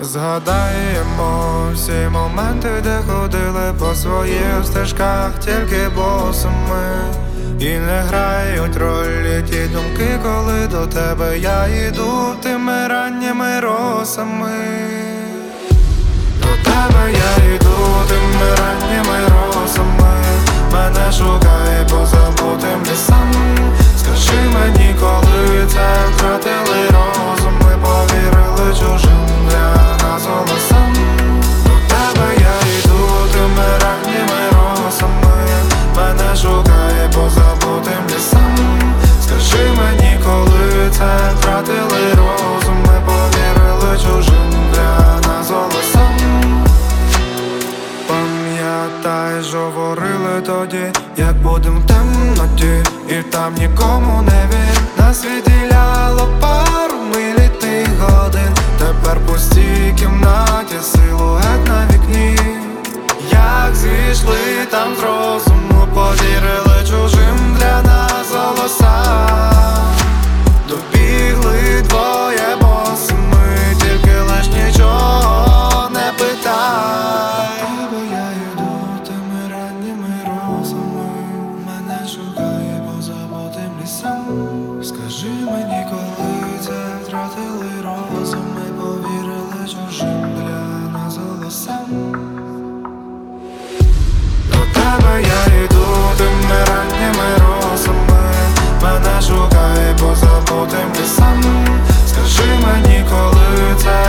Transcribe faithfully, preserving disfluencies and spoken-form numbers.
Згадаємо всі моменти, де ходили по своїх стежках, тільки босими. І не грають ролі ті думки, коли до тебе я йду тими ранніми росами. До тебе я йду тими ранніми росами. Мене шукає по забутим лісам. Скажи мені, коли це втратили розум, ми повірили чужим для нас голосам. До тебе я йду тими ранніми росами. Мене шукає по забутим лісам. Скажи мені, коли це втратили розум, ми повірили чужим для нас голосам. Пам'ятай, що говорили тоді, як будем в темноті, і там нікому не вір. Нас відділяло пару милітних годин. Тепер пусті кімнаті, силует на вікні. Як зійшли там з розуму, повірили чужим для нас голосам. Добігли двоє босими, тільки лиш нічого не питай. До тебе я йду тими ранніми розами. Мене шукає по забутим лісам. Скажи мені, коли це втратили розум, ми повірили чужим для нас голосам. До тебе я йду тими ранніми росами. Мене шукає по забутим лісам. Скажи мені, коли це